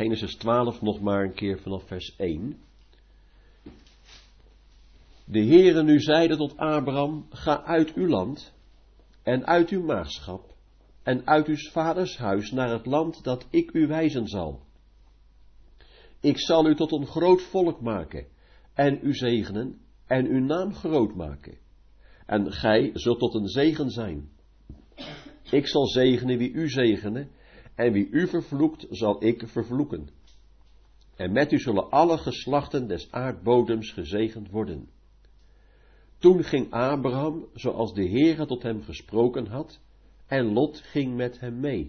Genesis 12 nog maar een keer vanaf vers 1. De Heere nu zeide tot Abraham, ga uit uw land en uit uw maagschap en uit uw vaders huis naar het land dat ik u wijzen zal. Ik zal u tot een groot volk maken en u zegenen en uw naam groot maken. En gij zult tot een zegen zijn. Ik zal zegenen wie u zegenen en wie u vervloekt zal ik vervloeken. En met u zullen alle geslachten des aardbodems gezegend worden. Toen ging Abraham, zoals de Heere tot hem gesproken had, en Lot ging met hem mee.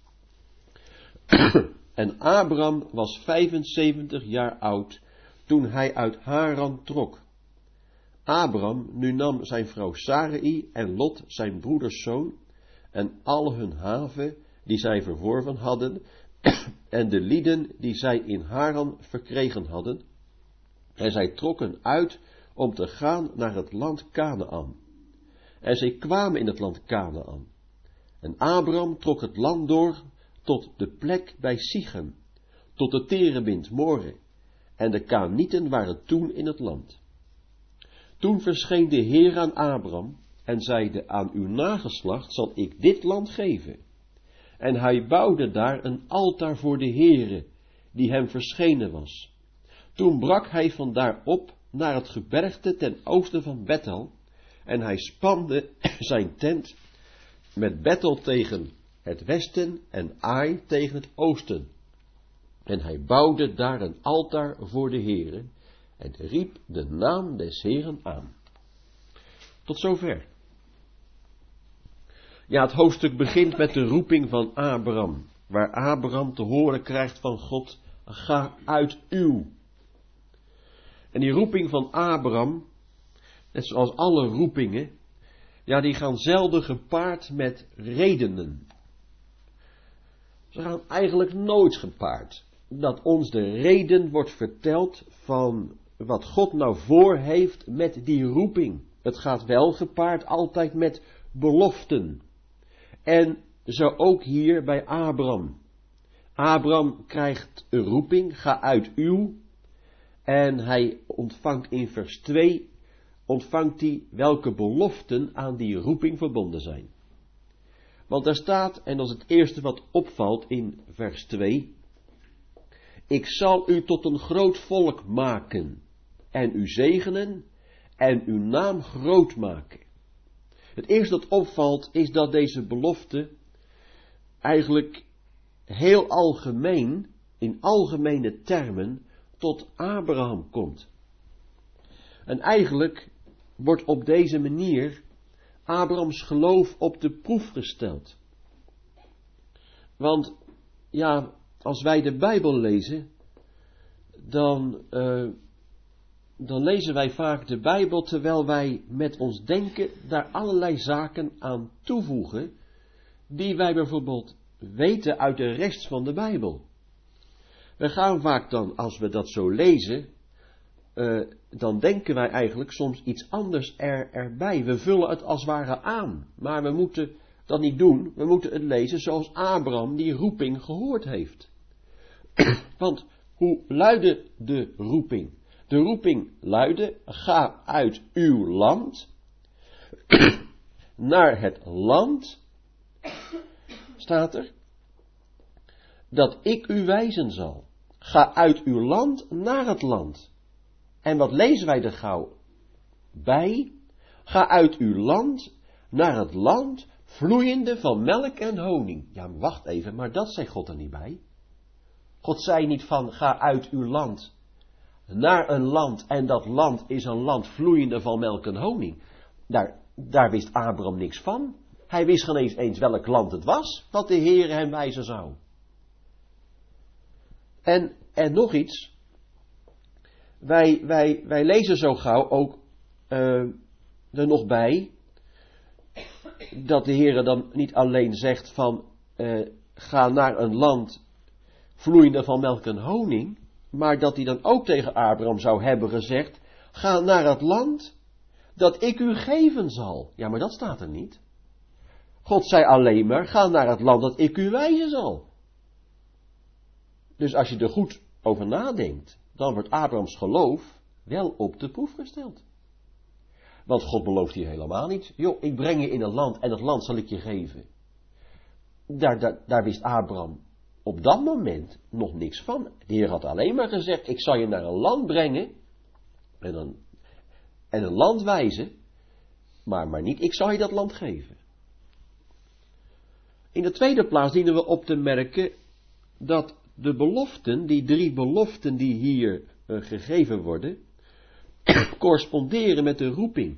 En Abraham was 75 jaar oud, toen hij uit Haran trok. Abraham nu nam zijn vrouw Sarai en Lot zijn broeders zoon, en al hun have die zij verworven hadden, en de lieden die zij in Haran verkregen hadden, en zij trokken uit om te gaan naar het land Kanaan. En zij kwamen in het land Kanaan. En Abraham trok het land door tot de plek bij Sichem, tot de terebint More, en de Kanieten waren toen in het land. Toen verscheen de Heer aan Abraham en zeide, aan uw nageslacht zal ik dit land geven. En hij bouwde daar een altaar voor de Heere, die hem verschenen was. Toen brak hij vandaar op naar het gebergte ten oosten van Bethel, en hij spande zijn tent met Bethel tegen het westen en Ai tegen het oosten. En hij bouwde daar een altaar voor de Heere, en riep de naam des Heeren aan. Tot zover. Ja, het hoofdstuk begint met de roeping van Abraham, waar Abraham te horen krijgt van God, ga uit uw. En die roeping van Abraham, net zoals alle roepingen, ja, die gaan zelden gepaard met redenen. Ze gaan eigenlijk nooit gepaard. Dat ons de reden wordt verteld van wat God nou voor heeft met die roeping. Het gaat wel gepaard altijd met beloften. En zo ook hier bij Abraham. Abraham krijgt een roeping, ga uit uw. En hij ontvangt in vers 2, ontvangt hij welke beloften aan die roeping verbonden zijn. Want daar staat, en dat is het eerste wat opvalt in vers 2, ik zal u tot een groot volk maken en u zegenen en uw naam groot maken. Het eerste dat opvalt is dat deze belofte eigenlijk heel algemeen, in algemene termen, tot Abraham komt. En eigenlijk wordt op deze manier Abrahams geloof op de proef gesteld. Want ja, als wij de Bijbel lezen, dan lezen wij vaak de Bijbel terwijl wij met ons denken daar allerlei zaken aan toevoegen, die wij bijvoorbeeld weten uit de rest van de Bijbel. We gaan vaak dan, als we dat zo lezen, dan denken wij eigenlijk soms iets anders erbij. We vullen het als het ware aan, maar we moeten dat niet doen. We moeten het lezen zoals Abraham die roeping gehoord heeft. Want hoe luidde de roeping? De roeping luidde, ga uit uw land, naar het land, staat er, dat ik u wijzen zal. Ga uit uw land naar het land. En wat lezen wij er gauw bij? Ga uit uw land naar het land vloeiende van melk en honing. Ja, wacht even, maar dat zegt God er niet bij. God zei niet van, ga uit uw land naar een land en dat land is een land vloeiende van melk en honing. Daar wist Abraham niks van. Hij wist geen eens welk land het was, wat de Heer hem wijzen zou. En nog iets, wij lezen zo gauw ook er nog bij, dat de Heer dan niet alleen zegt van, ga naar een land vloeiende van melk en honing, maar dat hij dan ook tegen Abraham zou hebben gezegd, ga naar het land dat ik u geven zal. Ja, maar dat staat er niet. God zei alleen maar, ga naar het land dat ik u wijzen zal. Dus als je er goed over nadenkt, dan wordt Abrahams geloof wel op de proef gesteld. Want God belooft hier helemaal niet. Joh, ik breng je in een land en dat land zal ik je geven. Daar wist Abraham op dat moment nog niks van. De Heer had alleen maar gezegd, ik zal je naar een land brengen en een land wijzen, maar niet, ik zal je dat land geven. In de tweede plaats dienen we op te merken dat de beloften, die 3 beloften die hier gegeven worden, corresponderen met de roeping.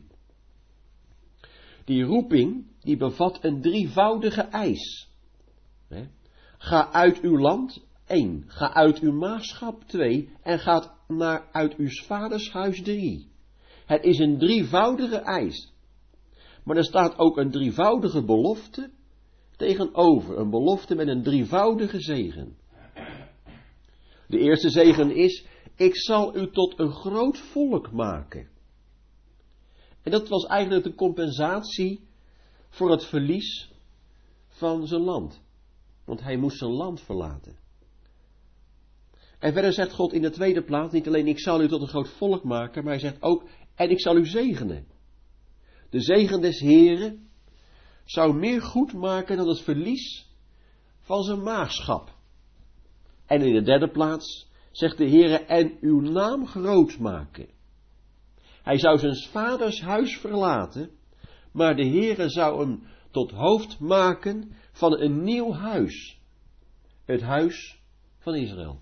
Die roeping, die bevat een 3voudige eis. Ga uit uw land, 1. Ga uit uw maagschap, 2. En ga uit uw vaders huis, 3. Het is een 3voudige eis. Maar er staat ook een 3voudige belofte tegenover. Een belofte met een 3voudige zegen. De eerste zegen is, ik zal u tot een groot volk maken. En dat was eigenlijk de compensatie voor het verlies van zijn land. Want hij moest zijn land verlaten. En verder zegt God in de tweede plaats, niet alleen ik zal u tot een groot volk maken, maar hij zegt ook, en ik zal u zegenen. De zegen des Heren zou meer goed maken dan het verlies van zijn maagschap. En in de derde plaats zegt de Heere, en uw naam groot maken. Hij zou zijn vaders huis verlaten, maar de Heere zou hem tot hoofd maken van een nieuw huis. Het huis van Israël.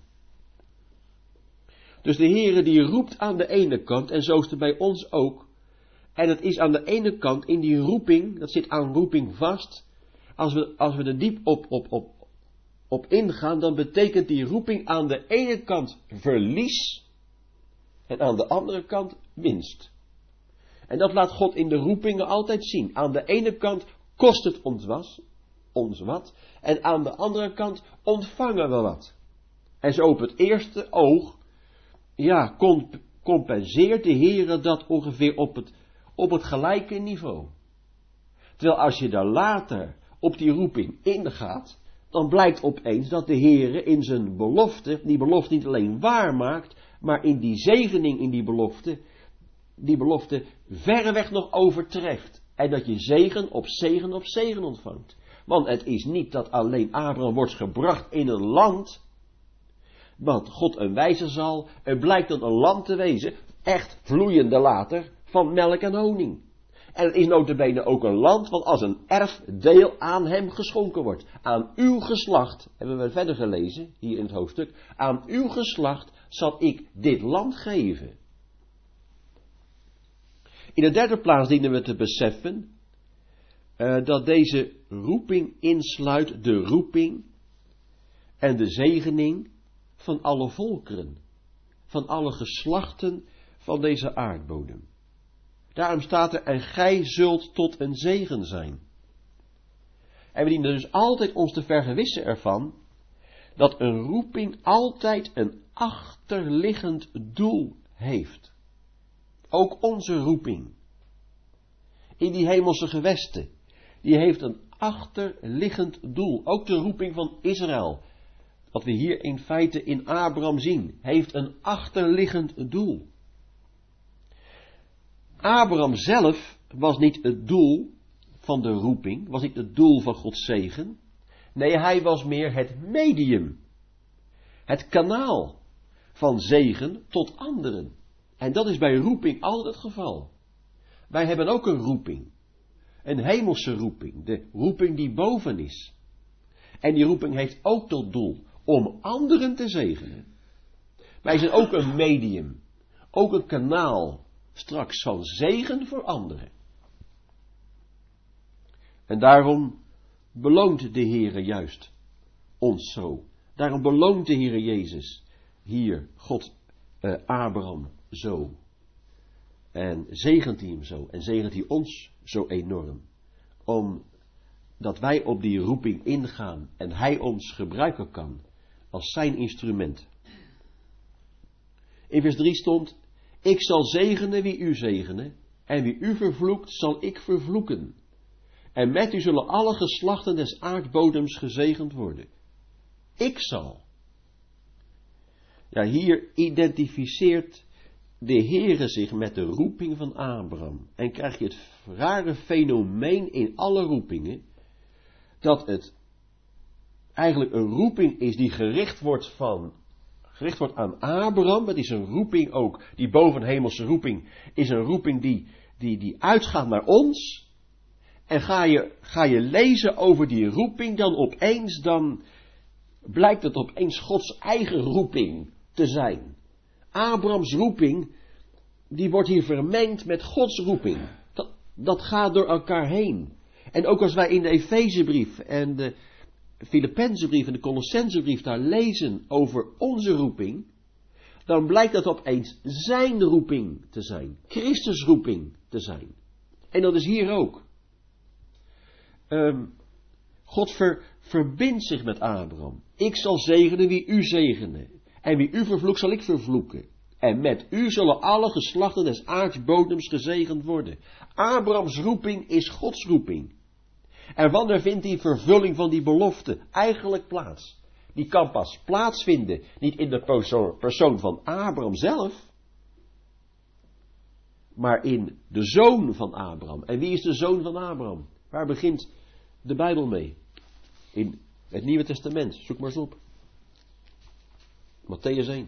Dus de Heere die roept aan de ene kant, en zo is het bij ons ook. En het is aan de ene kant in die roeping, dat zit aan roeping vast. Als we er diep op ingaan, dan betekent die roeping aan de ene kant verlies en aan de andere kant winst. En dat laat God in de roepingen altijd zien. Aan de ene kant kost het ons wat en aan de andere kant ontvangen we wat. En zo op het eerste oog, compenseert de Heere dat ongeveer op het gelijke niveau. Terwijl als je daar later op die roeping ingaat, dan blijkt opeens dat de Heere in zijn belofte, die belofte niet alleen waar maakt, maar in die zegening in die belofte verreweg nog overtreft. En dat je zegen op zegen op zegen ontvangt. Want het is niet dat alleen Abraham wordt gebracht in een land, want God een wijzen zal, het blijkt dan een land te wezen, echt vloeiende later, van melk en honing. En het is nota bene ook een land wat als een erfdeel aan hem geschonken wordt. Aan uw geslacht, hebben we verder gelezen, hier in het hoofdstuk, aan uw geslacht zal ik dit land geven. In de derde plaats dienen we te beseffen dat deze roeping insluit de roeping en de zegening van alle volkeren, van alle geslachten van deze aardbodem. Daarom staat er, en gij zult tot een zegen zijn. En we dienen dus altijd ons te vergewissen ervan, dat een roeping altijd een achterliggend doel heeft. Ook onze roeping, in die hemelse gewesten, die heeft een achterliggend doel. Ook de roeping van Israël, wat we hier in feite in Abraham zien, heeft een achterliggend doel. Abraham zelf was niet het doel van de roeping, was niet het doel van Gods zegen. Nee, hij was meer het medium, het kanaal van zegen tot anderen. En dat is bij roeping altijd het geval. Wij hebben ook een roeping, een hemelse roeping, de roeping die boven is. En die roeping heeft ook tot doel om anderen te zegenen. Wij zijn ook een medium, ook een kanaal straks van zegen voor anderen. En daarom beloont de Heere juist ons zo. Daarom beloont de Heere Jezus hier, God, Abraham zo. En zegent hij hem zo. En zegent hij ons zo enorm. Omdat wij op die roeping ingaan en hij ons gebruiken kan als zijn instrument. In vers 3 stond, ik zal zegenen wie u zegenen, en wie u vervloekt zal ik vervloeken. En met u zullen alle geslachten des aardbodems gezegend worden. Ik zal. Ja, hier identificeert de Heere zich met de roeping van Abraham. En krijg je het rare fenomeen in alle roepingen, dat het eigenlijk een roeping is die gericht wordt aan Abraham. Het is een roeping ook, die bovenhemelse roeping, is een roeping die uitgaat naar ons. En ga je lezen over die roeping, dan blijkt het opeens Gods eigen roeping te zijn. Abrahams roeping, die wordt hier vermengd met Gods roeping. Dat gaat door elkaar heen. En ook als wij in de Efezebrief en de Filippenzenbrief en de Colossenzenbrief daar lezen over onze roeping, dan blijkt dat opeens zijn roeping te zijn. Christus roeping te zijn. En dat is hier ook. God verbindt zich met Abraham. Ik zal zegenen wie u zegenen. En wie u vervloekt zal ik vervloeken. En met u zullen alle geslachten des aardbodems gezegend worden. Abrahams roeping is Gods roeping. En wanneer vindt die vervulling van die belofte eigenlijk plaats? Die kan pas plaatsvinden, niet in de persoon van Abraham zelf, maar in de zoon van Abraham. En wie is de zoon van Abraham? Waar begint de Bijbel mee? In het Nieuwe Testament. Zoek maar eens op. Mattheüs 1.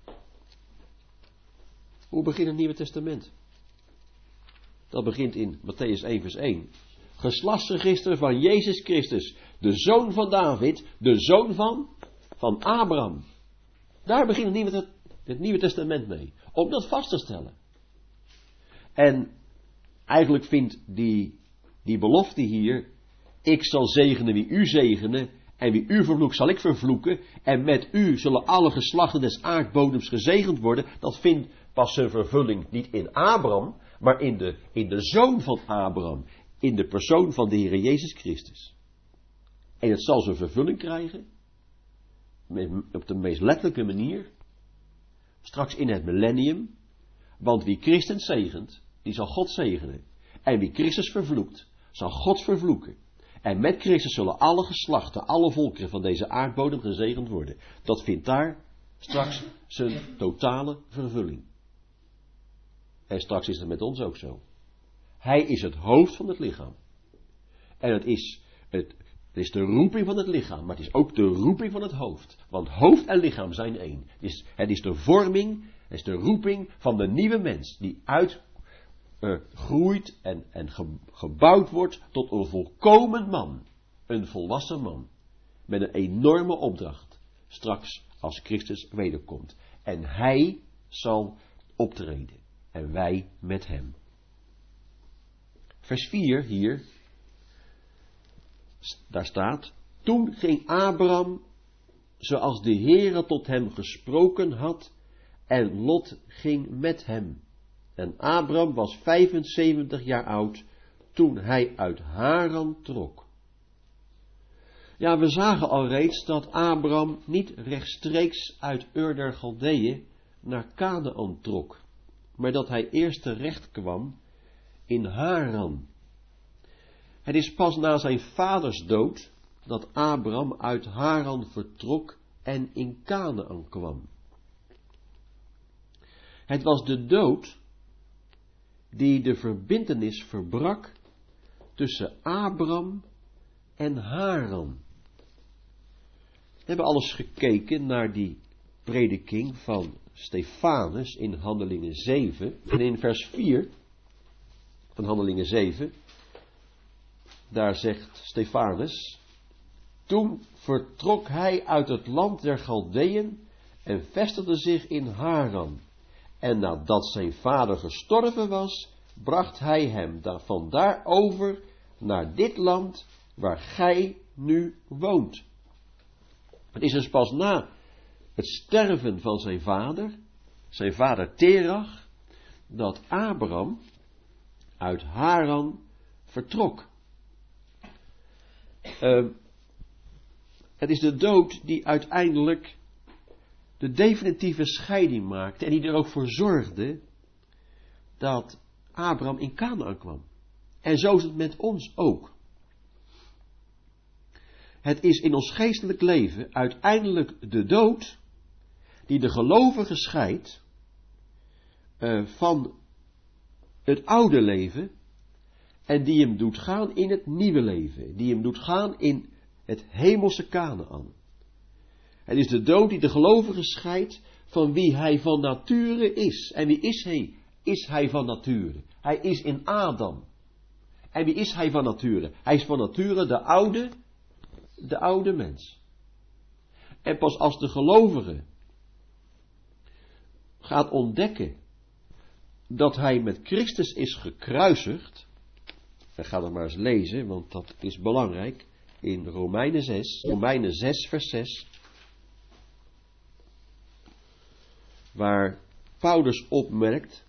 Hoe begint het Nieuwe Testament? Dat begint in Mattheüs 1 vers 1. Geslachtsregister van Jezus Christus, de zoon van David, de zoon van Abraham. Daar begint het Nieuwe Testament mee. Om dat vast te stellen. En eigenlijk vindt die belofte hier, ik zal zegenen wie u zegenen, en wie u vervloekt zal ik vervloeken, en met u zullen alle geslachten des aardbodems gezegend worden. Dat vindt pas zijn vervulling niet in Abraham, maar in de zoon van Abraham, in de persoon van de Heer Jezus Christus. En het zal zijn vervulling krijgen, op de meest letterlijke manier, straks in het millennium, want wie Christus zegent, die zal God zegenen. En wie Christus vervloekt, zal God vervloeken. En met Christus zullen alle geslachten, alle volkeren van deze aardbodem gezegend worden. Dat vindt daar straks zijn totale vervulling. En straks is het met ons ook zo. Hij is het hoofd van het lichaam. En het is de roeping van het lichaam, maar het is ook de roeping van het hoofd. Want hoofd en lichaam zijn één. Het is de vorming, het is de roeping van de nieuwe mens die groeit en gebouwd wordt tot een volkomen man. Een volwassen man. Met een enorme opdracht. Straks als Christus wederkomt. En hij zal optreden. En wij met hem. Vers 4 hier. Daar staat. Toen ging Abraham zoals de Heere tot hem gesproken had. En Lot ging met hem. En Abraham was 75 jaar oud toen hij uit Haran trok. Ja, we zagen al reeds dat Abraham niet rechtstreeks uit Ur der Galdeeën naar Kanaan trok, maar dat hij eerst terecht kwam in Haran. Het is pas na zijn vaders dood dat Abraham uit Haran vertrok en in Kanaan kwam. Het was de dood die de verbintenis verbrak tussen Abraham en Haran. We hebben alles gekeken naar die prediking van Stefanus in Handelingen 7. En in vers 4 van Handelingen 7, daar zegt Stefanus, toen vertrok hij uit het land der Galdeeën en vestigde zich in Haran. En nadat zijn vader gestorven was, bracht hij hem vandaar over naar dit land waar gij nu woont. Het is dus pas na het sterven van zijn vader Terach, dat Abraham uit Haran vertrok. Het is de dood die uiteindelijk de definitieve scheiding maakte en die er ook voor zorgde dat Abraham in Kanaan kwam. En zo is het met ons ook. Het is in ons geestelijk leven uiteindelijk de dood die de gelovige scheidt van het oude leven en die hem doet gaan in het nieuwe leven, die hem doet gaan in het hemelse Kanaän. Het is de dood die de gelovige scheidt van wie hij van nature is. En wie is hij? Is hij van nature? Hij is in Adam. En wie is hij van nature? Hij is van nature de oude mens. En pas als de gelovige gaat ontdekken dat hij met Christus is gekruisigd, en ga dat maar eens lezen, want dat is belangrijk, in Romeinen 6 vers 6, waar Paulus opmerkt: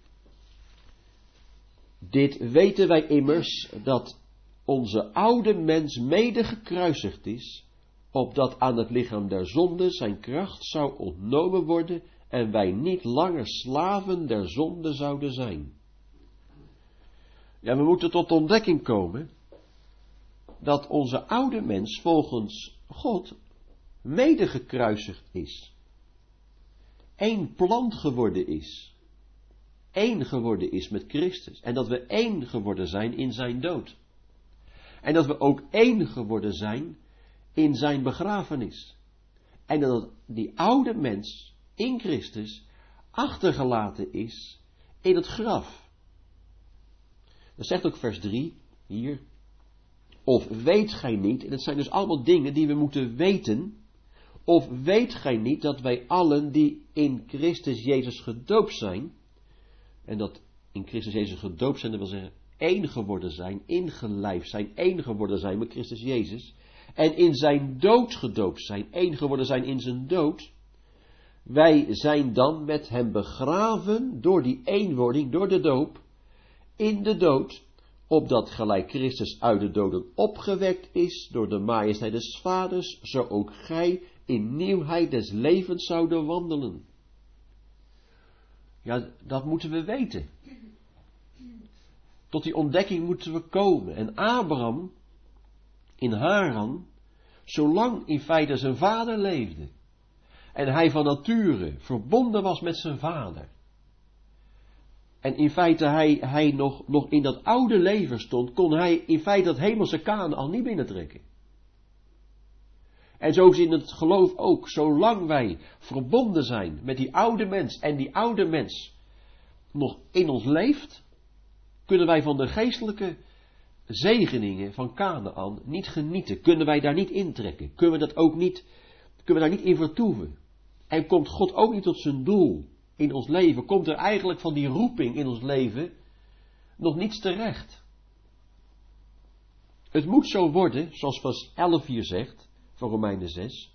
dit weten wij immers, dat onze oude mens mede gekruisigd is, opdat aan het lichaam der zonde zijn kracht zou ontnomen worden en wij niet langer slaven der zonde zouden zijn. Ja, we moeten tot ontdekking komen dat onze oude mens volgens God mede gekruisigd is. Eén plant geworden is. Eén geworden is met Christus. En dat we één geworden zijn in zijn dood. En dat we ook één geworden zijn in zijn begrafenis. En dat die oude mens in Christus achtergelaten is in het graf. Dat zegt ook vers 3 hier. Of weet gij niet, en het zijn dus allemaal dingen die we moeten weten. Of weet gij niet dat wij allen die in Christus Jezus gedoopt zijn, en dat in Christus Jezus gedoopt zijn, dat wil zeggen één geworden zijn, ingelijfd zijn, één geworden zijn met Christus Jezus, en in zijn dood gedoopt zijn, één geworden zijn in zijn dood, wij zijn dan met hem begraven door die eenwording, door de doop, in de dood, opdat gelijk Christus uit de doden opgewekt is door de majesteit des Vaders, zo ook gij in nieuwheid des levens zouden wandelen. Ja, dat moeten we weten. Tot die ontdekking moeten we komen. En Abraham in Haran, zolang in feite zijn vader leefde, en hij van nature verbonden was met zijn vader, en in feite hij nog in dat oude leven stond, kon hij in feite dat hemelse Kanaän al niet binnentrekken. En zo is in het geloof ook, zolang wij verbonden zijn met die oude mens en die oude mens nog in ons leeft, kunnen wij van de geestelijke zegeningen van Kanaän niet genieten. Kunnen wij daar niet intrekken. Kunnen we daar niet in vertoeven. En komt God ook niet tot zijn doel in ons leven. Komt er eigenlijk van die roeping in ons leven nog niets terecht. Het moet zo worden, zoals vers 11 hier zegt, van Romeinen 6.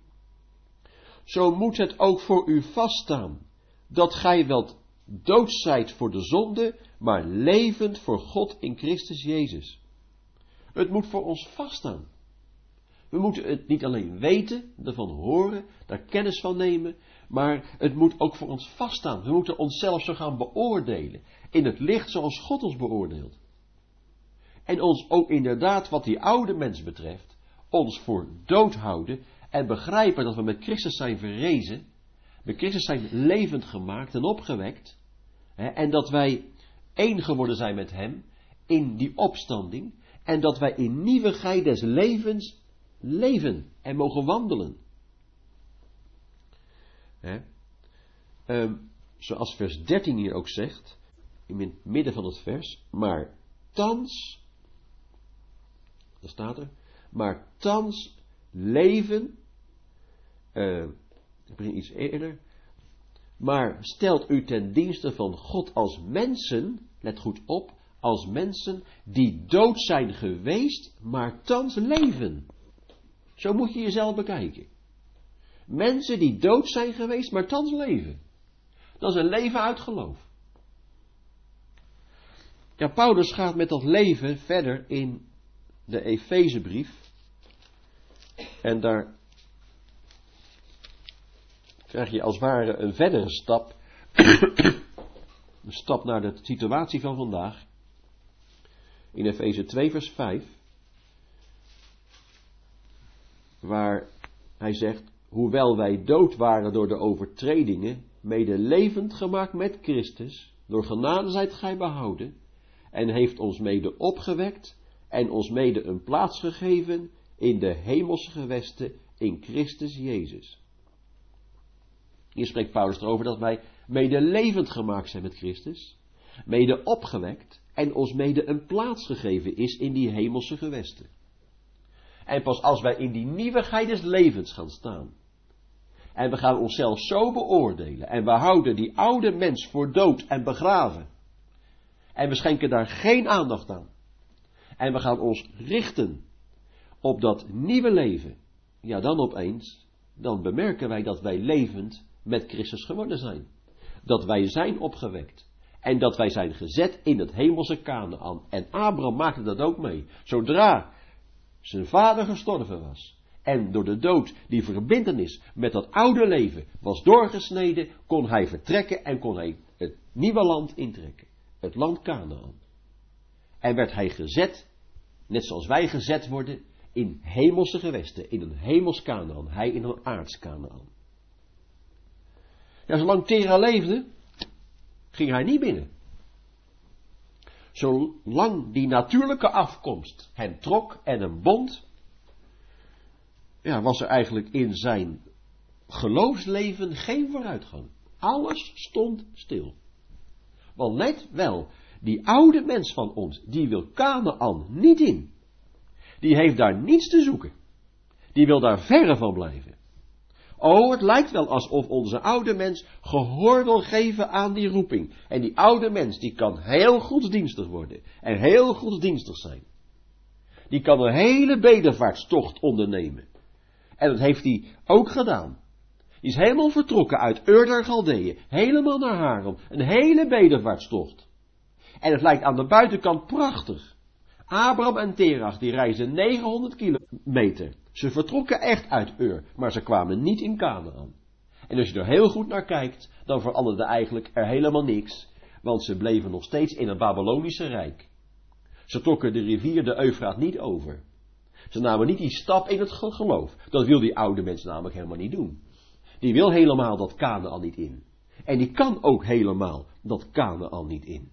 Zo moet het ook voor u vaststaan, dat gij wel dood zijt voor de zonde, maar levend voor God in Christus Jezus. Het moet voor ons vaststaan. We moeten het niet alleen weten, ervan horen, daar kennis van nemen, maar het moet ook voor ons vaststaan. We moeten onszelf zo gaan beoordelen, in het licht zoals God ons beoordeelt. En ons ook inderdaad, wat die oude mens betreft, ons voor dood houden en begrijpen dat we met Christus zijn verrezen, met Christus zijn levend gemaakt en opgewekt, en dat wij één geworden zijn met hem in die opstanding, en dat wij in nieuwigheid des levens leven en mogen wandelen. Zoals vers 13 hier ook zegt, in het midden van het vers, maar thans, daar staat er, maar thans leven, ik begin iets eerder, maar stelt u ten dienste van God als mensen, let goed op, als mensen die dood zijn geweest, maar thans leven. Zo moet je jezelf bekijken. Mensen die dood zijn geweest, maar thans leven. Dat is een leven uit geloof. Ja, Paulus gaat met dat leven verder in de Efezebrief. En daar krijg je als het ware een verdere stap. Een stap naar de situatie van vandaag. In Efeze 2 vers 5. Waar hij zegt, hoewel wij dood waren door de overtredingen, mede levend gemaakt met Christus, door genade zijt gij behouden, en heeft ons mede opgewekt, en ons mede een plaats gegeven in de hemelse gewesten in Christus Jezus. Hier spreekt Paulus erover dat wij mede levend gemaakt zijn met Christus, mede opgewekt, en ons mede een plaats gegeven is in die hemelse gewesten. En pas als wij in die nieuwigheid des levens gaan staan, en we gaan onszelf zo beoordelen, en we houden die oude mens voor dood en begraven, en we schenken daar geen aandacht aan, en we gaan ons richten op dat nieuwe leven, ja dan opeens, dan bemerken wij dat wij levend met Christus geworden zijn. Dat wij zijn opgewekt. En dat wij zijn gezet in het hemelse Kanaän. En Abraham maakte dat ook mee. Zodra zijn vader gestorven was, en door de dood die verbintenis met dat oude leven was doorgesneden, kon hij vertrekken en kon hij het nieuwe land intrekken. Het land Kanaän. En werd hij gezet, net zoals wij gezet worden, in hemelse gewesten, in een hemels Kanaän, hij in een aards Kanaän. Ja, zolang Tera leefde, ging hij niet binnen. Zolang die natuurlijke afkomst hem trok en hem bond, ja, was er eigenlijk in zijn geloofsleven geen vooruitgang. Alles stond stil. Want let wel, die oude mens van ons, die wil Kanaän niet in. Die heeft daar niets te zoeken. Die wil daar verre van blijven. Oh, het lijkt wel alsof onze oude mens gehoor wil geven aan die roeping. En die oude mens, die kan heel godsdienstig worden. En heel godsdienstig zijn. Die kan een hele bedevaartstocht ondernemen. En dat heeft hij ook gedaan. Die is helemaal vertrokken uit Ur der Galdeeën. Helemaal naar Haran. Een hele bedevaartstocht. En het lijkt aan de buitenkant prachtig. Abraham en Terach, die reisden 900 kilometer. Ze vertrokken echt uit Ur, maar ze kwamen niet in Kanaän. En als je er heel goed naar kijkt, dan veranderde eigenlijk er helemaal niks. Want ze bleven nog steeds in het Babylonische Rijk. Ze trokken de rivier de Eufraat niet over. Ze namen niet die stap in het geloof. Dat wil die oude mens namelijk helemaal niet doen. Die wil helemaal dat Kanaän niet in. En die kan ook helemaal dat Kanaän niet in.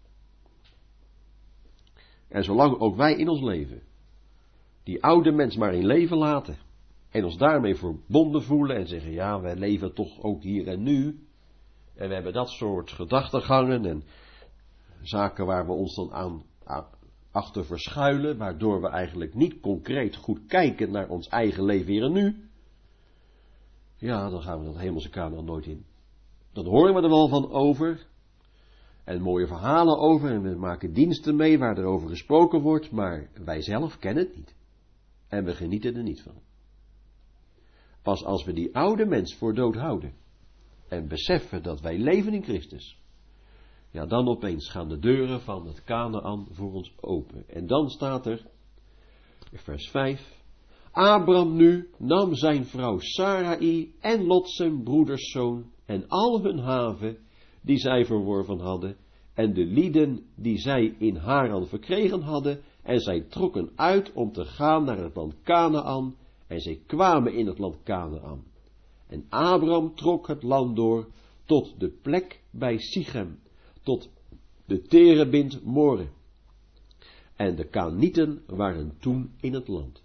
En zolang ook wij in ons leven die oude mens maar in leven laten en ons daarmee verbonden voelen en zeggen, ja, wij leven toch ook hier en nu, en we hebben dat soort gedachtegangen en zaken waar we ons dan aan achter verschuilen, waardoor we eigenlijk niet concreet goed kijken naar ons eigen leven hier en nu, ja, dan gaan we dat hemelse Kanaän nooit in. Dan horen we er wel van over, en mooie verhalen over, en we maken diensten mee waar er over gesproken wordt, maar wij zelf kennen het niet. En we genieten er niet van. Pas als we die oude mens voor dood houden, en beseffen dat wij leven in Christus, ja, dan opeens gaan de deuren van het Kanaän voor ons open. En dan staat er, vers 5, Abraham nu nam zijn vrouw Sarai en Lot zijn broederszoon en al hun haven die zij verworven hadden, en de lieden die zij in Haran verkregen hadden, en zij trokken uit om te gaan naar het land Kanaän, en zij kwamen in het land Kanaän. En Abraham trok het land door tot de plek bij Sichem, tot de terebint More. En de Kanieten waren toen in het land.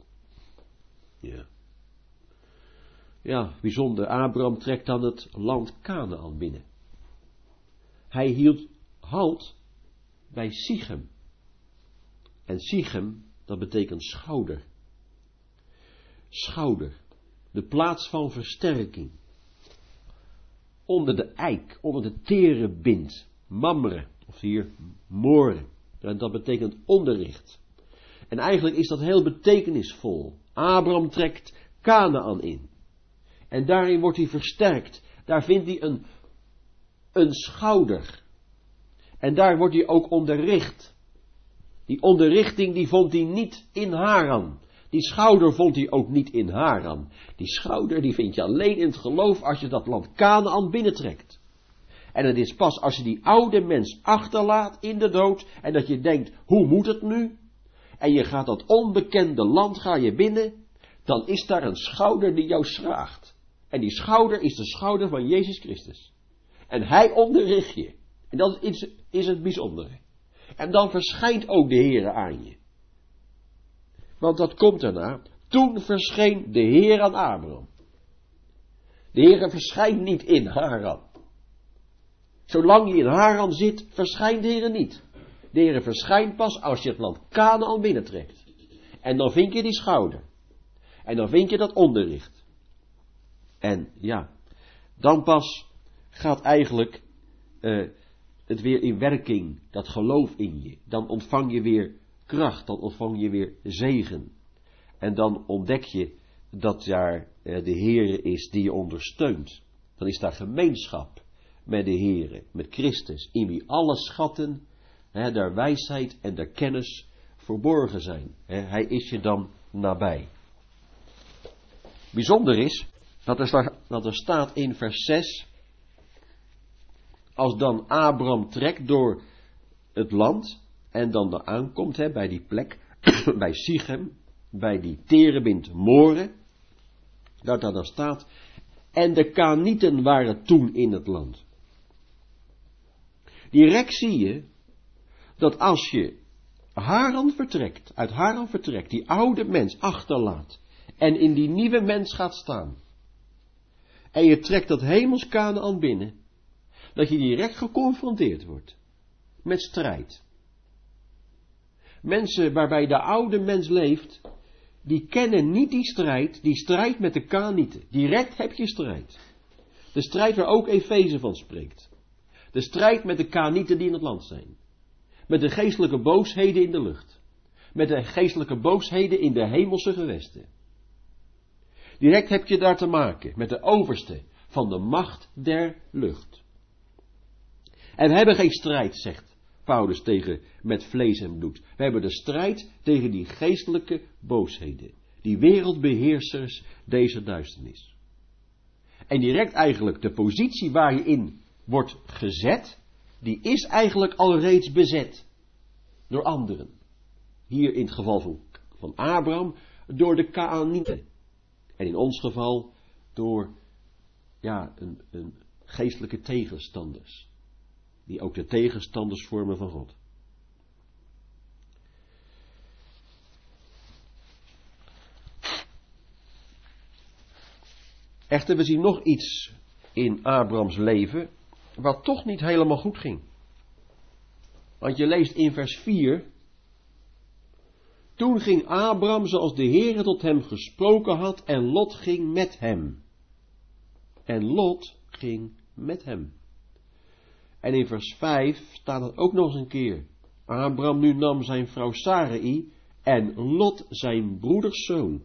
Ja, bijzonder, Abraham trekt dan het land Kanaän binnen. Hij hield halt bij Sichem. En Sichem, dat betekent schouder. Schouder, de plaats van versterking. Onder de eik, onder de terebint, Mamre, of hier More. En dat betekent onderricht. En eigenlijk is dat heel betekenisvol. Abraham trekt Kanaän in. En daarin wordt hij versterkt. Daar vindt hij een schouder. En daar wordt hij ook onderricht. Die onderrichting die vond hij niet in Haran. Die schouder vond hij ook niet in Haran. Die schouder die vind je alleen in het geloof als je dat land Kanaän binnentrekt. En het is pas als je die oude mens achterlaat in de dood en dat je denkt, hoe moet het nu? En je gaat dat onbekende land, ga je binnen, dan is daar een schouder die jou schraagt. En die schouder is de schouder van Jezus Christus. En hij onderricht je. En dat is het bijzondere. En dan verschijnt ook de Heere aan je. Want dat komt daarna. Toen verscheen de Heer aan Abraham. De Heere verschijnt niet in Haran. Zolang je in Haran zit, verschijnt de Heere niet. De Heere verschijnt pas als je het land Kanaän binnentrekt. En dan vind je die schouder. En dan vind je dat onderricht. En ja, dan pas gaat eigenlijk het weer in werking, dat geloof in je. Dan ontvang je weer kracht, dan ontvang je weer zegen. En dan ontdek je dat daar de Heere is die je ondersteunt. Dan is daar gemeenschap met de Heere, met Christus, in wie alle schatten der wijsheid en der kennis verborgen zijn. Hij is je dan nabij. Bijzonder is dat er staat in vers 6, als dan Abraham trekt door het land en dan daar aankomt bij die plek, bij Sichem, bij die terebint More, dat daar dan staat, en de Kanieten waren toen in het land. Direct zie je dat als je uit Haran vertrekt, die oude mens achterlaat en in die nieuwe mens gaat staan, en je trekt dat hemels Kanaän binnen, dat je direct geconfronteerd wordt met strijd. Mensen waarbij de oude mens leeft, die kennen niet die strijd met de Kanieten. Direct heb je strijd. De strijd waar ook Efeze van spreekt. De strijd met de Kanieten die in het land zijn. Met de geestelijke boosheden in de lucht. Met de geestelijke boosheden in de hemelse gewesten. Direct heb je daar te maken met de overste van de macht der lucht. En we hebben geen strijd, zegt Paulus, met vlees en bloed. We hebben de strijd tegen die geestelijke boosheden. Die wereldbeheersers deze duisternis. En direct eigenlijk de positie waar je in wordt gezet, die is eigenlijk al reeds bezet. Door anderen. Hier in het geval van Abraham, door de Kanaanieten. En in ons geval door een geestelijke tegenstanders. Die ook de tegenstanders vormen van God. Echter, we zien nog iets in Abrahams leven, wat toch niet helemaal goed ging. Want je leest in vers 4, toen ging Abraham zoals de Heere tot hem gesproken had en Lot ging met hem. En Lot ging met hem. En in vers 5 staat het ook nog eens een keer. Abraham nu nam zijn vrouw Sarai en Lot zijn broeders zoon.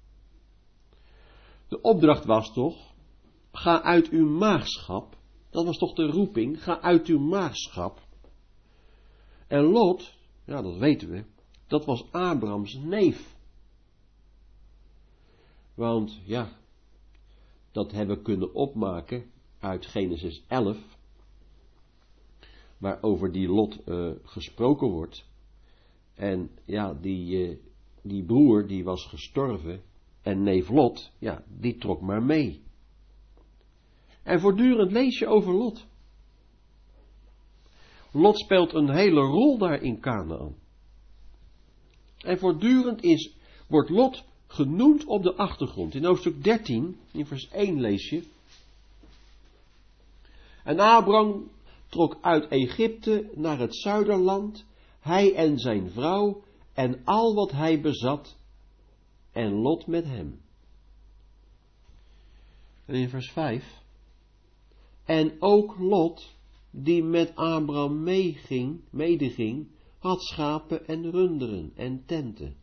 De opdracht was toch, ga uit uw maagschap, dat was toch de roeping, ga uit uw maagschap. En Lot, ja dat weten we, dat was Abrahams neef. Want ja, dat hebben we kunnen opmaken uit Genesis 11, waarover die Lot gesproken wordt. En ja, die broer die was gestorven en neef Lot, ja, die trok maar mee. En voortdurend lees je over Lot. Lot speelt een hele rol daar in Kanaän. En voortdurend wordt Lot genoemd op de achtergrond. In hoofdstuk 13, in vers 1 lees je. En Abraham trok uit Egypte naar het zuiderland, hij en zijn vrouw en al wat hij bezat, en Lot met hem. En in vers 5. En ook Lot, die met Abraham medeging, had schapen en runderen en tenten.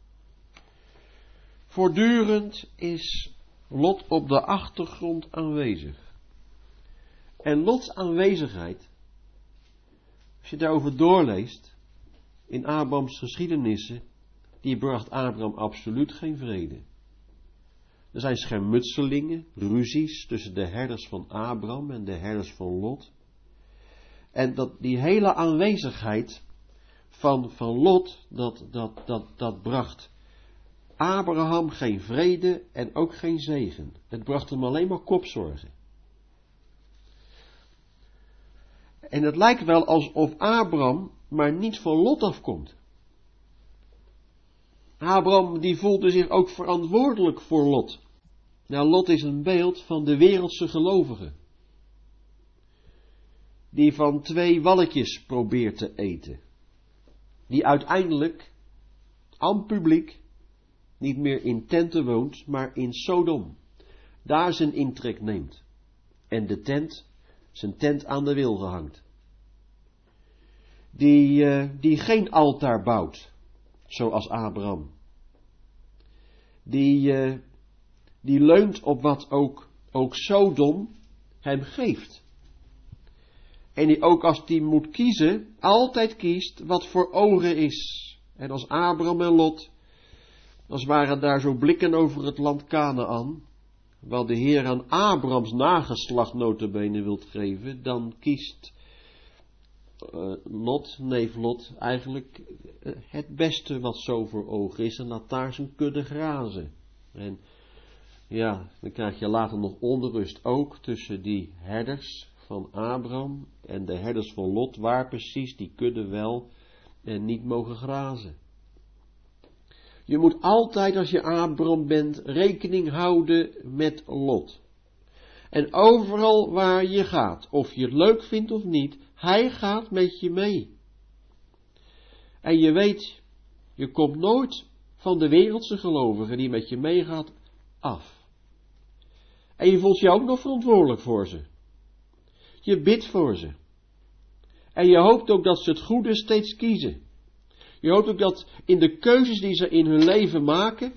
Voortdurend is Lot op de achtergrond aanwezig. En Lots aanwezigheid, als je daarover doorleest, in Abrahams geschiedenissen, die bracht Abraham absoluut geen vrede. Er zijn schermutselingen, ruzies tussen de herders van Abraham en de herders van Lot. En die hele aanwezigheid van Lot, dat bracht Abraham geen vrede en ook geen zegen. Het bracht hem alleen maar kopzorgen. En het lijkt wel alsof Abraham maar niet van Lot afkomt. Abraham die voelde zich ook verantwoordelijk voor Lot. Nou, Lot is een beeld van de wereldse gelovigen. Die van 2 walletjes probeert te eten. Die uiteindelijk, aan publiek, niet meer in tenten woont, maar in Sodom. Daar zijn intrek neemt. En zijn tent aan de wilgen hangt. Die geen altaar bouwt, zoals Abraham. Die leunt op wat ook Sodom hem geeft. En die ook als die moet kiezen, altijd kiest wat voor ogen is. En als Abraham en Lot, als waren daar zo blikken over het land Kanaan, wat de Heer aan Abrahams nageslacht nota bene wilt geven, dan kiest neef Lot, eigenlijk het beste wat zo voor ogen is en laat daar zijn kudde grazen. En ja, dan krijg je later nog onrust ook tussen die herders van Abraham en de herders van Lot, waar precies die kudde wel en niet mogen grazen. Je moet altijd, als je Abraham bent, rekening houden met Lot. En overal waar je gaat, of je het leuk vindt of niet, hij gaat met je mee. En je weet, je komt nooit van de wereldse gelovigen die met je meegaat af. En je voelt je ook nog verantwoordelijk voor ze. Je bidt voor ze. En je hoopt ook dat ze het goede steeds kiezen. Je hoopt ook dat in de keuzes die ze in hun leven maken,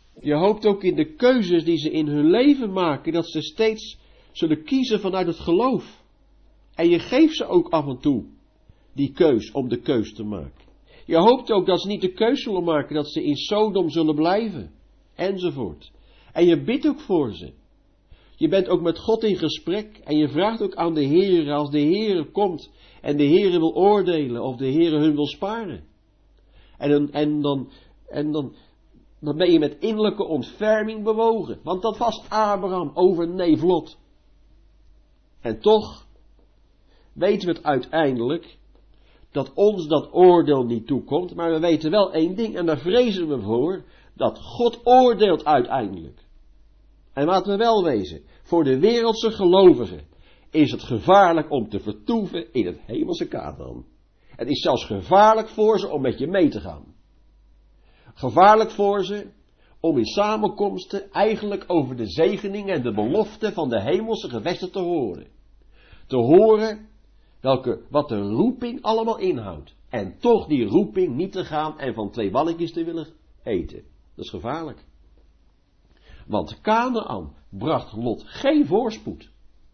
dat ze steeds zullen kiezen vanuit het geloof. En je geeft ze ook af en toe die keus om de keus te maken. Je hoopt ook dat ze niet de keus zullen maken dat ze in Sodom zullen blijven. Enzovoort. En je bidt ook voor ze. Je bent ook met God in gesprek en je vraagt ook aan de Heer, als de Heer komt en de Heer wil oordelen of de Heer hun wil sparen. En dan ben je met innerlijke ontferming bewogen. Want dat was Abraham over neef Lot. En toch weten we het uiteindelijk dat ons dat oordeel niet toekomt. Maar we weten wel één ding en daar vrezen we voor. Dat God oordeelt uiteindelijk. En laten we wel wezen. Voor de wereldse gelovigen is het gevaarlijk om te vertoeven in het hemelse Kanaan. Het is zelfs gevaarlijk voor ze om met je mee te gaan. Gevaarlijk voor ze om in samenkomsten eigenlijk over de zegening en de belofte van de hemelse gewesten te horen. Te horen wat de roeping allemaal inhoudt. En toch die roeping niet te gaan en van 2 walletjes te willen eten. Dat is gevaarlijk. Want Kanaan bracht Lot geen voorspoed.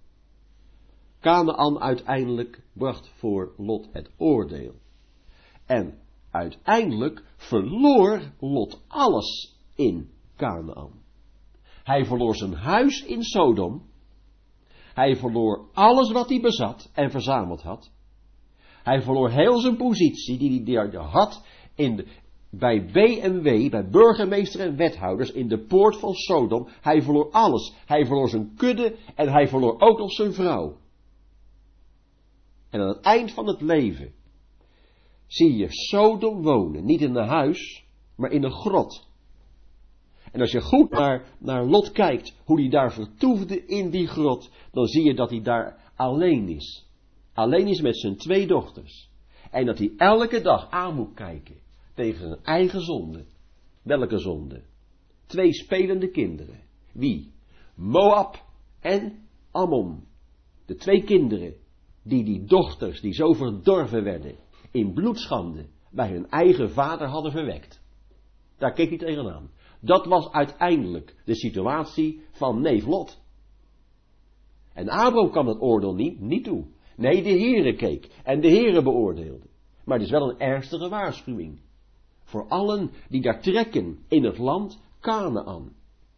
Kanaan uiteindelijk bracht voor Lot het oordeel. En uiteindelijk verloor Lot alles in Kanaan. Hij verloor zijn huis in Sodom. Hij verloor alles wat hij bezat en verzameld had. Hij verloor heel zijn positie die hij had bij BMW, bij burgemeester en wethouders in de poort van Sodom. Hij verloor alles. Hij verloor zijn kudde en hij verloor ook nog zijn vrouw. En aan het eind van het leven zie je Sodom wonen, niet in een huis, maar in een grot. En als je goed naar Lot kijkt, hoe hij daar vertoefde in die grot, dan zie je dat hij daar alleen is. Alleen is met zijn 2 dochters. En dat hij elke dag aan moet kijken tegen zijn eigen zonde. Welke zonde? 2 spelende kinderen. Wie? Moab en Ammon. De 2 kinderen die dochters die zo verdorven werden, in bloedschande bij hun eigen vader hadden verwekt. Daar keek hij tegenaan. Dat was uiteindelijk de situatie van neef Lot. En Abraham kwam dat oordeel niet toe. Nee, de Heere keek en de Heere beoordeelde. Maar het is wel een ernstige waarschuwing. Voor allen die daar trekken in het land Kanaan.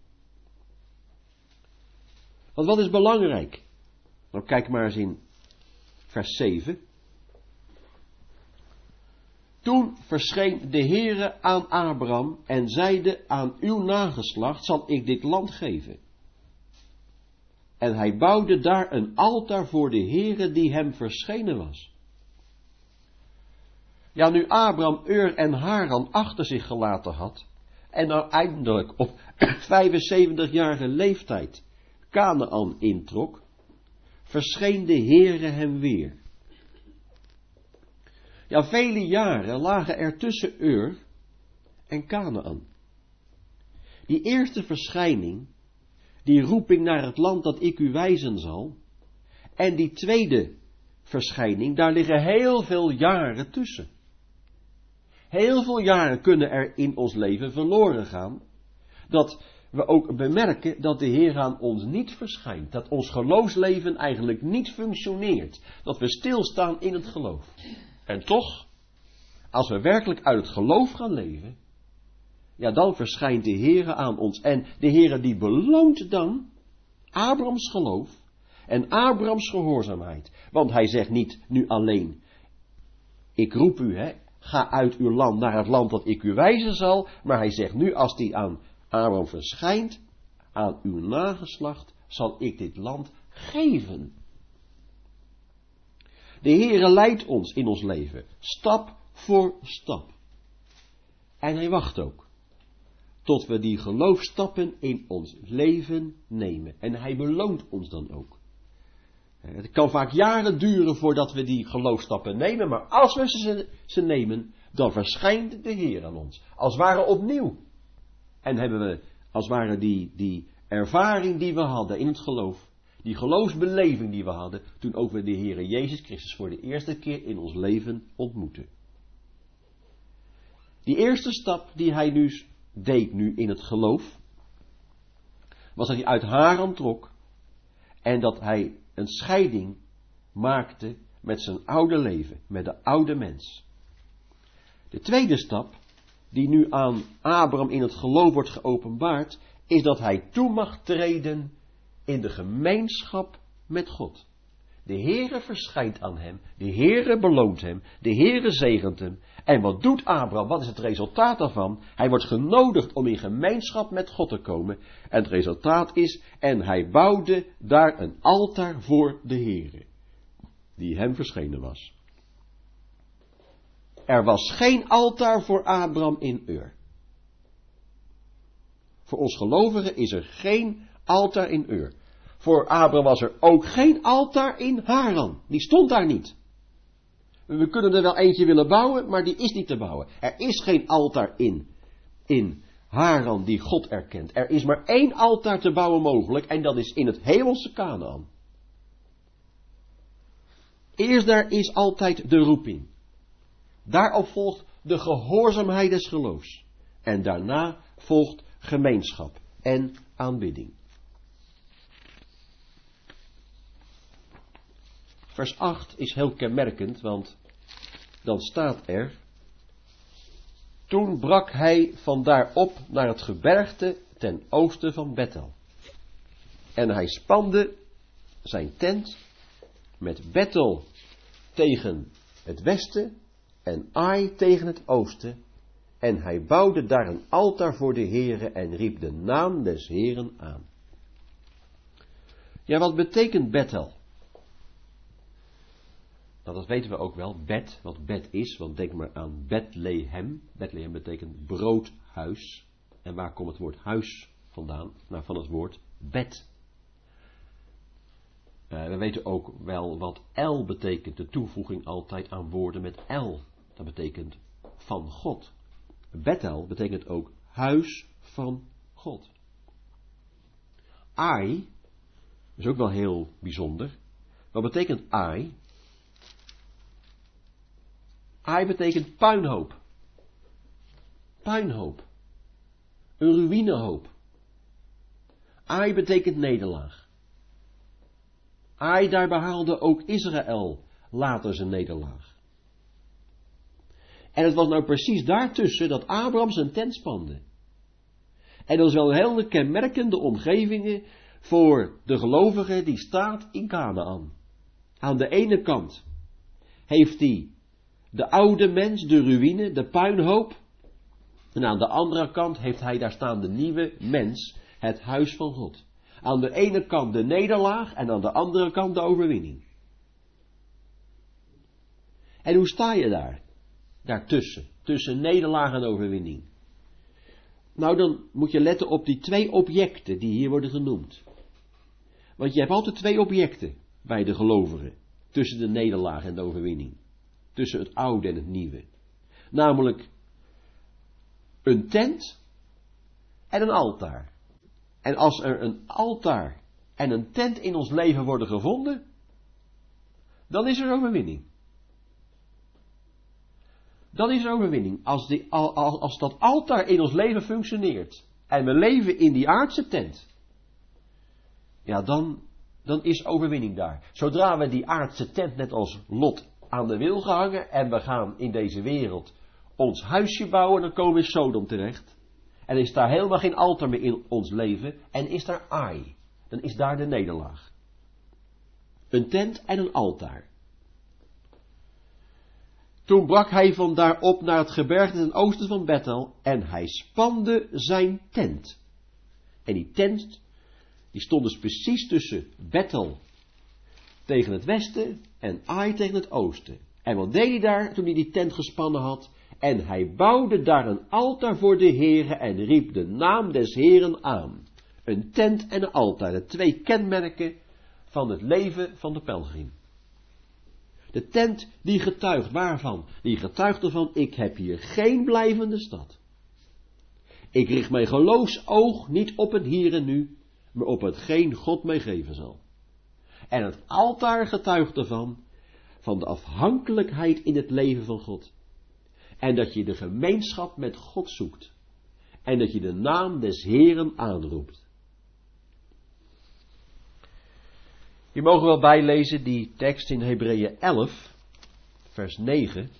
Want wat is belangrijk? Nou, kijk maar eens in vers 7. Toen verscheen de Heere aan Abraham en zeide: aan uw nageslacht zal ik dit land geven. En hij bouwde daar een altaar voor de Heere die hem verschenen was. Ja, nu Abraham Ur en Haran achter zich gelaten had, en nou eindelijk op 75-jarige leeftijd Kanaan introk, verscheen de Heere hem weer. Ja, vele jaren lagen er tussen Ur en Kanaan. Die eerste verschijning, die roeping naar het land dat ik u wijzen zal, en die tweede verschijning, daar liggen heel veel jaren tussen. Heel veel jaren kunnen er in ons leven verloren gaan, dat we ook bemerken dat de Heer aan ons niet verschijnt, dat ons geloofsleven eigenlijk niet functioneert, dat we stilstaan in het geloof. En toch, als we werkelijk uit het geloof gaan leven, ja, dan verschijnt de Heere aan ons. En de Heere die beloont dan Abrahams geloof en Abrahams gehoorzaamheid. Want hij zegt niet nu alleen, ik roep u, ga uit uw land naar het land dat ik u wijzen zal. Maar hij zegt nu, als die aan Abraham verschijnt, aan uw nageslacht zal ik dit land geven. De Heere leidt ons in ons leven, stap voor stap. En hij wacht ook, tot we die geloofstappen in ons leven nemen. En hij beloont ons dan ook. Het kan vaak jaren duren voordat we die geloofstappen nemen, maar als we ze nemen, dan verschijnt de Heer aan ons. Als het ware opnieuw. En hebben we, als het ware, die ervaring die we hadden in het geloof, die geloofsbeleving die we hadden, toen ook we de Heere Jezus Christus voor de eerste keer in ons leven ontmoetten. Die eerste stap die hij nu deed in het geloof, was dat hij uit Haran trok en dat hij een scheiding maakte met zijn oude leven, met de oude mens. De tweede stap, die nu aan Abraham in het geloof wordt geopenbaard, is dat hij toe mag treden in de gemeenschap met God. De Heere verschijnt aan hem, de Heere beloont hem, de Heere zegent hem. En wat doet Abraham? Wat is het resultaat daarvan? Hij wordt genodigd om in gemeenschap met God te komen. En het resultaat is, en hij bouwde daar een altaar voor de Heere, die hem verschenen was. Er was geen altaar voor Abraham in Ur. Voor ons gelovigen is er geen altaar in Ur. Voor Abraham was er ook geen altaar in Haran. Die stond daar niet. We kunnen er wel eentje willen bouwen, maar die is niet te bouwen. Er is geen altaar in Haran die God erkent. Er is maar één altaar te bouwen mogelijk en dat is in het hemelse Kanaan. Eerst daar is altijd de roeping. Daarop volgt de gehoorzaamheid des geloofs. En daarna volgt gemeenschap en aanbidding. Vers 8 is heel kenmerkend, want dan staat er: toen brak hij vandaar op naar het gebergte ten oosten van Bethel. En hij spande zijn tent met Bethel tegen het westen en Ai tegen het oosten. En hij bouwde daar een altaar voor de Heere en riep de naam des Heeren aan. Ja, wat betekent Bethel? Nou, dat weten we ook wel, wat Bet is, want denk maar aan Bethlehem. Bethlehem betekent broodhuis. En waar komt het woord huis vandaan? Nou, van het woord bed. We weten ook wel wat El betekent, de toevoeging altijd aan woorden met El. Dat betekent van God. Bethel betekent ook huis van God. Ai is ook wel heel bijzonder. Wat betekent Ai? Ai betekent puinhoop. Puinhoop. Een ruïnehoop. Ai betekent nederlaag. Ai, daar behaalde ook Israël later zijn nederlaag. En het was nou precies daartussen dat Abraham zijn tent spande. En dat is wel een heel kenmerkende omgevingen voor de gelovige die staat in Kanaan. Aan de ene kant heeft hij de oude mens, de ruïne, de puinhoop. En aan de andere kant heeft hij daar staan de nieuwe mens, het huis van God. Aan de ene kant de nederlaag en aan de andere kant de overwinning. En hoe sta je daar? Daartussen, tussen nederlaag en overwinning. Nou, dan moet je letten op die twee objecten die hier worden genoemd. Want je hebt altijd twee objecten bij de gelovigen. Tussen de nederlaag en de overwinning. Tussen het oude en het nieuwe. Namelijk een tent en een altaar. En als er een altaar en een tent in ons leven worden gevonden, dan is er overwinning. Dan is er overwinning. Als dat altaar in ons leven functioneert en we leven in die aardse tent, ja, dan is overwinning daar. Zodra we die aardse tent net als Lot aan de wil gehangen en we gaan in deze wereld ons huisje bouwen, dan komen we in Sodom terecht. En is daar helemaal geen altaar meer in ons leven en is daar Ai. Dan is daar de nederlaag. Een tent en een altaar. Toen brak hij vandaar op naar het gebergte ten oosten van Bethel en hij spande zijn tent. En die tent, die stond dus precies tussen Bethel tegen het westen en Ai tegen het oosten. En wat deed hij daar toen hij die tent gespannen had? En hij bouwde daar een altaar voor de Heere en riep de naam des Heeren aan. Een tent en een altaar, de twee kenmerken van het leven van de pelgrim. De tent die getuigt, waarvan? Die getuigt ervan, ik heb hier geen blijvende stad. Ik richt mijn geloofsoog niet op het hier en nu, maar op hetgeen God mij geven zal. En het altaar getuigt ervan, van de afhankelijkheid in het leven van God. En dat je de gemeenschap met God zoekt. En dat je de naam des Heeren aanroept. Je mogen wel bijlezen die tekst in Hebreeën 11, vers 9.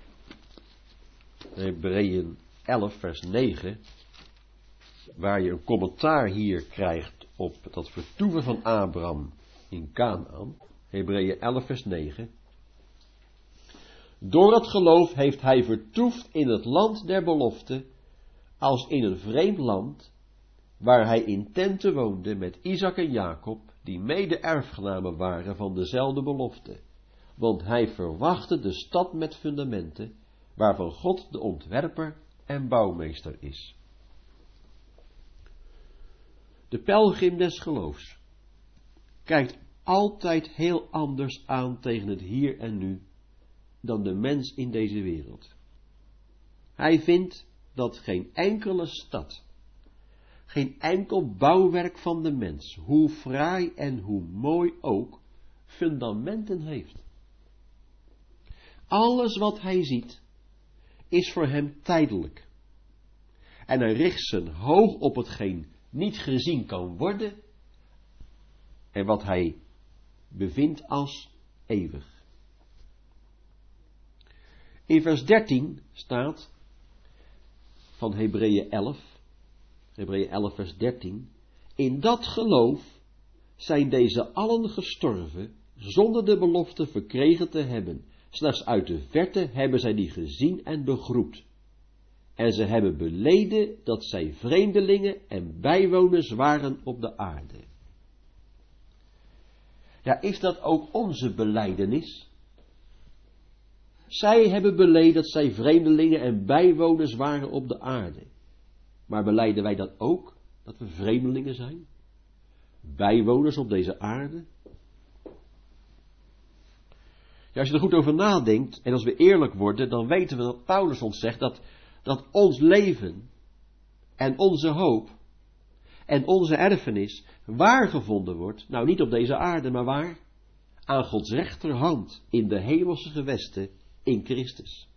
Hebreeën 11, vers 9. Waar je een commentaar hier krijgt op dat vertoeven van Abraham in Kanaan. Hebreeën 11, vers 9. Door het geloof heeft hij vertoefd in het land der belofte, als in een vreemd land, waar hij in tenten woonde met Isaac en Jacob, die mede erfgenamen waren van dezelfde belofte. Want hij verwachtte de stad met fundamenten, waarvan God de ontwerper en bouwmeester is. De pelgrim des geloofs kijkt altijd heel anders aan tegen het hier en nu dan de mens in deze wereld. Hij vindt dat geen enkele stad, geen enkel bouwwerk van de mens, hoe fraai en hoe mooi ook, fundamenten heeft. Alles wat hij ziet, is voor hem tijdelijk. En hij richt zijn hoog op hetgeen niet gezien kan worden, en wat hij bevindt als eeuwig. In vers 13 staat van Hebreeën 11 vers 13, in dat geloof zijn deze allen gestorven, zonder de belofte verkregen te hebben. Slechts uit de verte hebben zij die gezien en begroet. En ze hebben beleden dat zij vreemdelingen en bijwoners waren op de aarde. Ja, is dat ook onze belijdenis? Zij hebben beleden dat zij vreemdelingen en bijwoners waren op de aarde. Maar belijden wij dat ook, dat we vreemdelingen zijn? Bijwoners op deze aarde? Ja, als je er goed over nadenkt, en als we eerlijk worden, dan weten we dat Paulus ons zegt dat ons leven en onze hoop en onze erfenis waar gevonden wordt. Nou, niet op deze aarde, maar waar? Aan Gods rechterhand in de hemelse gewesten in Christus.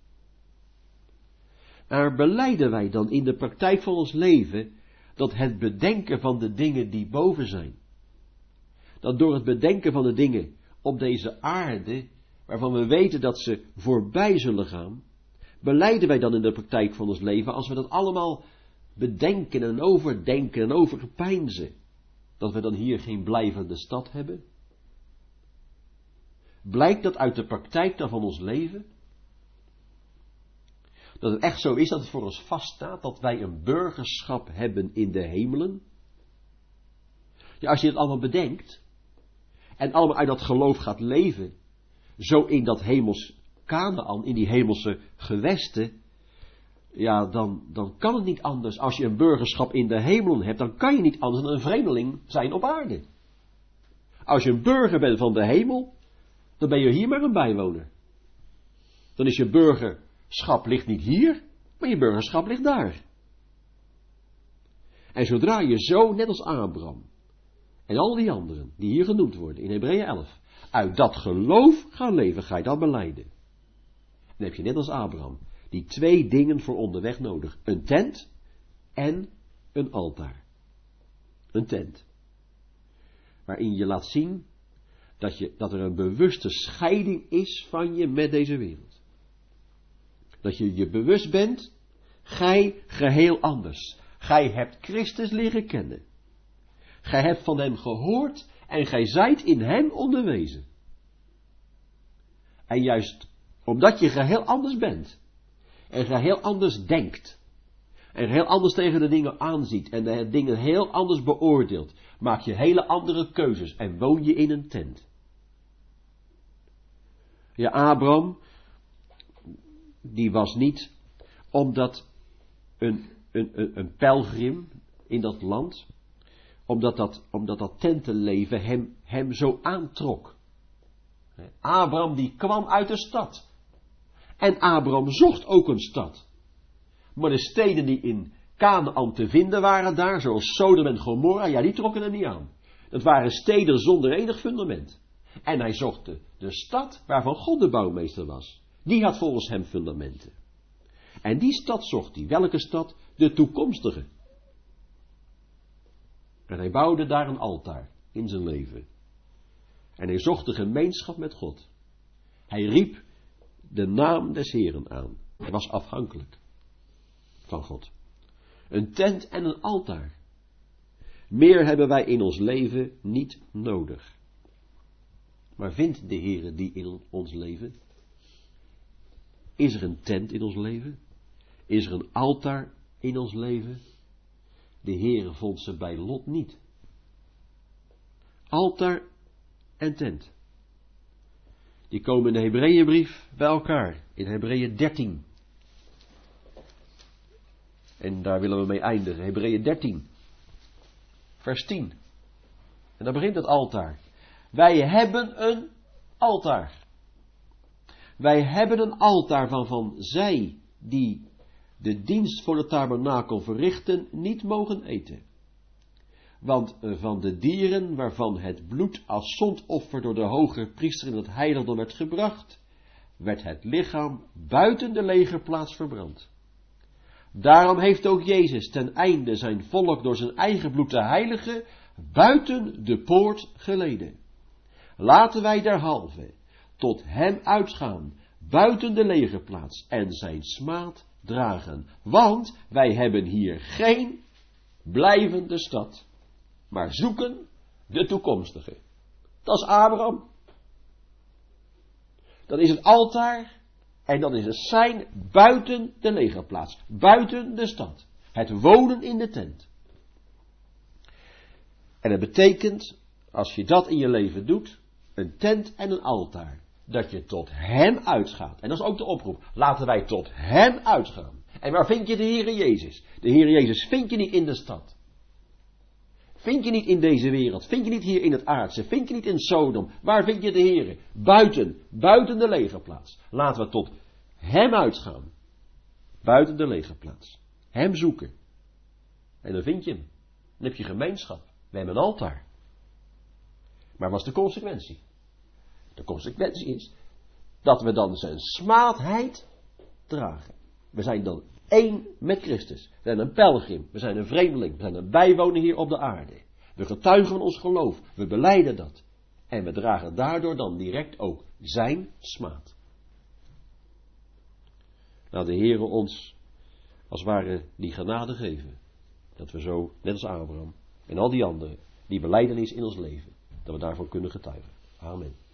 Maar belijden wij dan in de praktijk van ons leven dat het bedenken van de dingen die boven zijn, dat door het bedenken van de dingen op deze aarde, waarvan we weten dat ze voorbij zullen gaan, belijden wij dan in de praktijk van ons leven, als we dat allemaal bedenken en overdenken en overpeinzen, dat we dan hier geen blijvende stad hebben? Blijkt dat uit de praktijk dan van ons leven? Dat het echt zo is dat het voor ons vaststaat dat wij een burgerschap hebben in de hemelen. Ja, als je het allemaal bedenkt en allemaal uit dat geloof gaat leven, zo in dat hemels Kanaän, in die hemelse gewesten, ja, dan kan het niet anders. Als je een burgerschap in de hemelen hebt, dan kan je niet anders dan een vreemdeling zijn op aarde. Als je een burger bent van de hemel, dan ben je hier maar een bijwoner. Dan is je burgerschap ligt niet hier, maar je burgerschap ligt daar. En zodra je zo, net als Abraham en al die anderen die hier genoemd worden in Hebreeën 11, uit dat geloof gaan leven, ga je dat belijden. Dan heb je net als Abraham die 2 dingen voor onderweg nodig. Een tent en een altaar. Een tent. Waarin je laat zien dat er een bewuste scheiding is van je met deze wereld. Dat je je bewust bent, gij geheel anders. Gij hebt Christus leren kennen. Gij hebt van hem gehoord en gij zijt in hem onderwezen. En juist omdat je geheel anders bent, en geheel anders denkt, en heel anders tegen de dingen aanziet, en de dingen heel anders beoordeelt, maak je hele andere keuzes en woon je in een tent. Ja, Abraham, die was niet omdat een pelgrim in dat land, omdat dat tentenleven hem zo aantrok. Abraham die kwam uit de stad. En Abraham zocht ook een stad. Maar de steden die in Kanaän te vinden waren daar, zoals Sodom en Gomorra, ja, die trokken hem niet aan. Dat waren steden zonder enig fundament. En hij zocht de stad waarvan God de bouwmeester was. Die had volgens hem fundamenten. En die stad zocht hij. Welke stad? De toekomstige. En hij bouwde daar een altaar in zijn leven. En hij zocht de gemeenschap met God. Hij riep de naam des Heeren aan. Hij was afhankelijk van God. Een tent en een altaar. Meer hebben wij in ons leven niet nodig. Maar vindt de Heere die in ons leven? Is er een tent in ons leven? Is er een altaar in ons leven? De Heere vond ze bij Lot niet. Altaar en tent. Die komen in de Hebreeënbrief bij elkaar. In Hebreeën 13. En daar willen we mee eindigen. Hebreeën 13. Vers 10. En dan begint het altaar. Wij hebben een altaar. Wij hebben een altaar van zij die de dienst voor de tabernakel verrichten niet mogen eten. Want van de dieren waarvan het bloed als zondoffer door de hoge priester in het heiligdom werd gebracht, werd het lichaam buiten de legerplaats verbrand. Daarom heeft ook Jezus ten einde zijn volk door zijn eigen bloed te heiligen buiten de poort geleden. Laten wij derhalve tot hem uitgaan buiten de legerplaats en zijn smaad dragen. Want wij hebben hier geen blijvende stad, maar zoeken de toekomstige. Dat is Abraham. Dat is het altaar en dat is het sein buiten de legerplaats, buiten de stad. Het wonen in de tent. En het betekent, als je dat in je leven doet, een tent en een altaar, dat je tot hem uitgaat. En dat is ook de oproep. Laten wij tot hem uitgaan. En waar vind je de Heere Jezus? De Heere Jezus vind je niet in de stad. Vind je niet in deze wereld. Vind je niet hier in het aardse. Vind je niet in Sodom. Waar vind je de Heere? Buiten de legerplaats. Laten we tot hem uitgaan. Buiten de legerplaats. Hem zoeken. En dan vind je hem. Dan heb je gemeenschap. We hebben een altaar. Maar wat is de consequentie? De consequentie is dat we dan zijn smaadheid dragen. We zijn dan één met Christus. We zijn een pelgrim. We zijn een vreemdeling. We zijn een bijwoner hier op de aarde. We getuigen van ons geloof. We belijden dat. En we dragen daardoor dan direct ook zijn smaad. Nou, de Heere ons als het ware die genade geven. Dat we zo, net als Abraham en al die anderen, die belijdenis in ons leven, dat we daarvan kunnen getuigen. Amen.